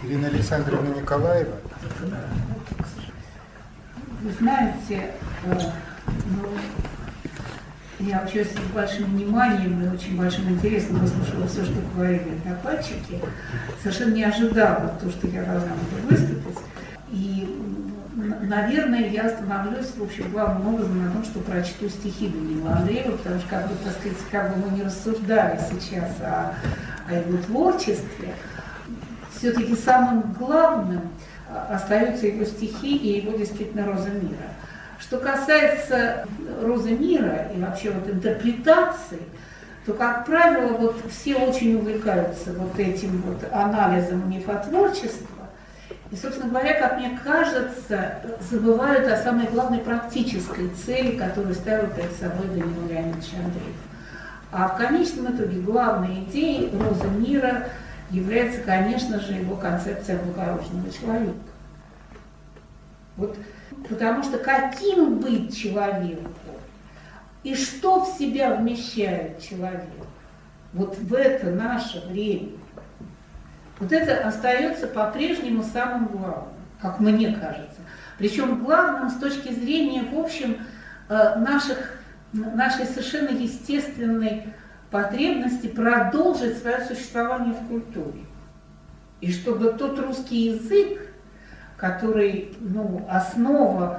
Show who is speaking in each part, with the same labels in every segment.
Speaker 1: Ирина Александровна Николаева.
Speaker 2: Вы знаете, я вообще с большим вниманием и очень большим интересом выслушала все, что говорили докладчики. Совершенно не ожидала то, что я должна буду выступить. И, наверное, я остановлюсь, в общем, главным образом на том, что прочту стихи Даниила Андреева, потому что, как бы, так сказать, как бы мы не рассуждали сейчас о его творчестве, все-таки самым главным остаются его стихи и его действительно «Роза мира». Что касается «Розы мира» и вообще вот интерпретаций, то, как правило, вот все очень увлекаются вот этим вот анализом мифотворчества. И, собственно говоря, как мне кажется, забывают о самой главной практической цели, которую ставил перед собой Даниил Леонидович Андреев. А в конечном итоге главной идеей «Розы мира» является, конечно же, его концепция облагороженного человека. Вот, потому что каким быть человеку и что в себя вмещает человек, вот в это наше время, вот это остается по-прежнему самым главным, как мне кажется. Причем главным с точки зрения, в общем, нашей совершенно естественной потребности продолжить свое существование в культуре. И чтобы тот русский язык, который, основ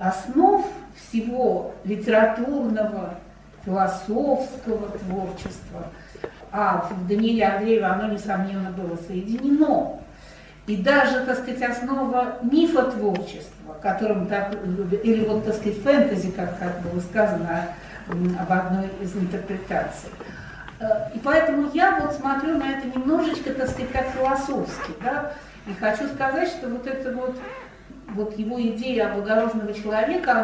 Speaker 2: всего литературного, философского творчества, а в Данииле Андрееве оно, несомненно, было соединено. И даже, так сказать, основа мифотворчества, которым так, или вот, так сказать, фэнтези, как было сказано об одной из интерпретаций. И поэтому я вот смотрю на это немножечко, так сказать, как философски, да, и хочу сказать, что вот эта вот его идея облагороженного человека,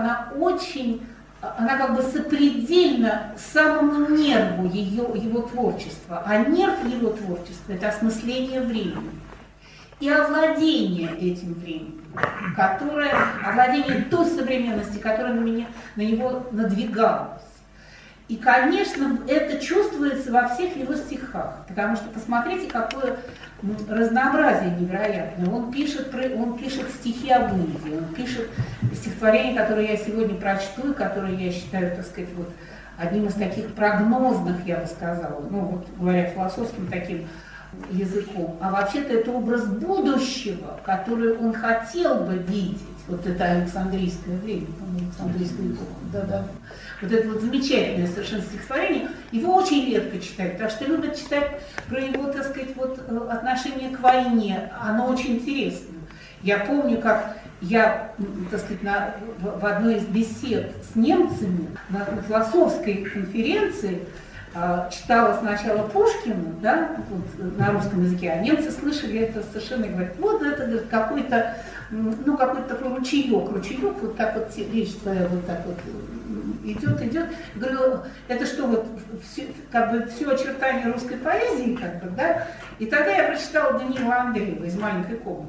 Speaker 2: она как бы сопредельна самому нерву его творчества. А нерв его творчества – это осмысление времени и овладение этим временем, овладение той современности, которая на него надвигалась. И, конечно, это чувствуется во всех его стихах, потому что посмотрите, какое разнообразие невероятное. Он пишет стихи об Индии, он пишет стихотворения, которые я сегодня прочту, и которые я считаю, так сказать, вот одним из таких прогнозных, я бы сказала, вот говоря философским таким языком. А вообще-то это образ будущего, который он хотел бы видеть. Вот это Александрийское время, Александрийскую эпоху, да. Вот это вот замечательное совершенно стихотворение, его очень редко читают, потому что любят читать про его, так сказать, вот отношение к войне, оно очень интересно. Я помню, как я, так сказать, в одной из бесед с немцами на философской конференции читала сначала Пушкина, да, вот, на русском языке, а немцы слышали это совершенно и говорят, вот это, говорит, какой-то такой ручеек, вот так вот речь твоя вот так вот идет. Я говорю, это что, вот все очертания русской поэзии, как бы, да? И тогда я прочитала Даниила Андреева из «Маленькой комнаты».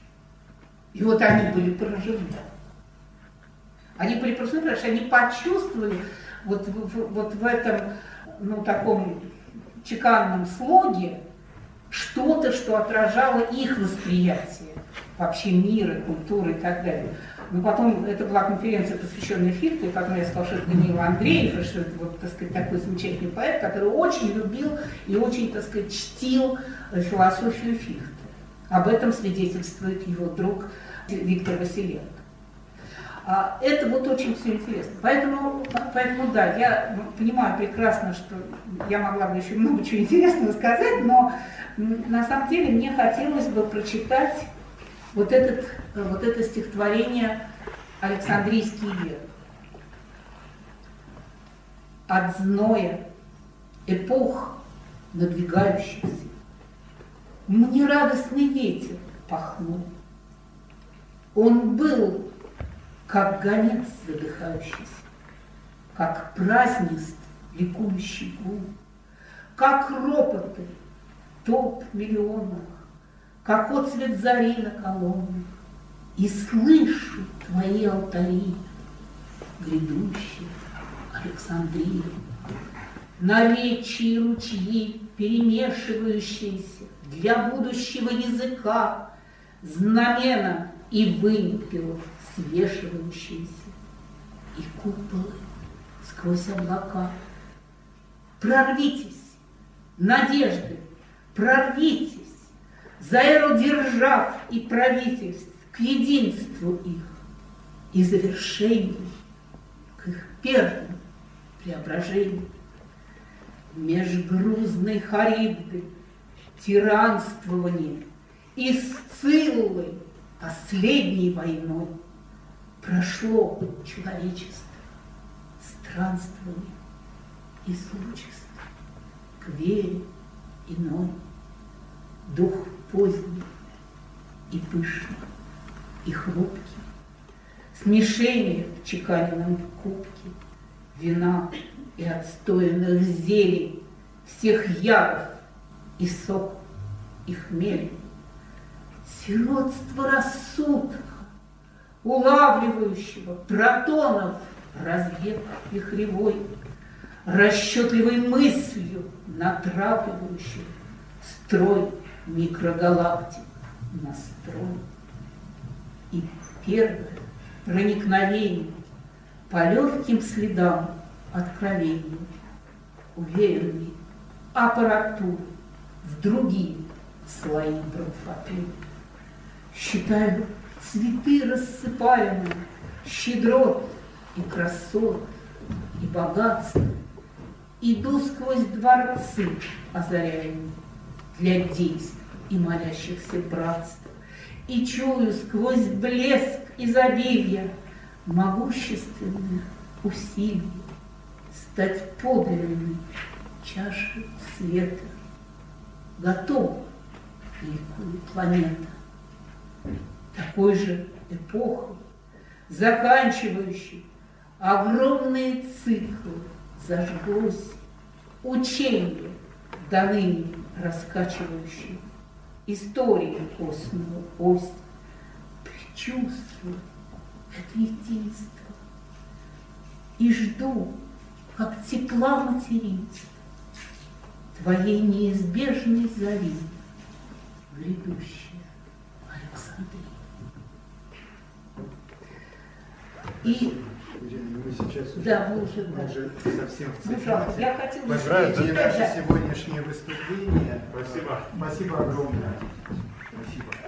Speaker 2: И вот они были поражены. Они были поражены, потому что они почувствовали вот в этом, таком чеканном слоге что-то, что отражало их восприятие вообще мира, культуры и так далее. Но потом это была конференция, посвященная Фихте, и потом я сказала, что это Даниил Андреев, и что это вот, так сказать, такой замечательный поэт, который очень любил и очень, так сказать, чтил философию Фихте. Об этом свидетельствует его друг Виктор Василенко. Это вот очень все интересно. Поэтому да, я понимаю прекрасно, что я могла бы еще много чего интересного сказать, но на самом деле мне хотелось бы прочитать вот это стихотворение «Александрийский век». От зноя эпох надвигающихся мне радостный ветер пахнул. Он был как гонец задыхающийся, как празднеств ликующий гул, как ропоты толп миллионных, как отцвет зари на колоннах, и слышу твои алтари, грядущие Александрии, наречия и ручьи, перемешивающиеся, для будущего языка знамена и вымпел свешивающиеся, и куполы сквозь облака. Прорвитесь, надежды, прорвитесь, за эру держав и правительств к единству их и завершению, к их первому преображению. Межгрузной Харибды тиранствование и Сциллы последней войной прошло человечество странствование и излучество к вере иной, дух поздний и пышный, и хрупкий, смешение в чеканенном кубке вина и отстоянных зелий, всех ядов и сок, и хмель, сиротство рассудка, улавливающего протонов разбег вихревой, расчетливой мыслью натравливающего строй микрогалактик на строй. И первое проникновение по легким следам откровения, уверенной аппаратуры в другие слои бронфатуры. Считаю цветы рассыпаемые, щедрот и красот, и богатство. Иду сквозь дворцы озаряемые для действий и молящихся братств, и чую сквозь блеск изобилия могущественных усилий стать подлинной чашей света. Готова, ликует планета, такой же эпохой, заканчивающей огромные циклы, зажглось учение, до ныне раскачивающее истории костного ось. Предчувствую это единство и жду, как тепла материнства, твоей неизбежной зари, грядущая Александрия. И
Speaker 1: Ирина, мы сейчас уже,
Speaker 2: да, мы уже
Speaker 1: совсем в
Speaker 2: цифре. Я хотела
Speaker 1: Поздравить наше сегодняшнее выступление.
Speaker 3: Спасибо.
Speaker 1: Спасибо огромное. Спасибо.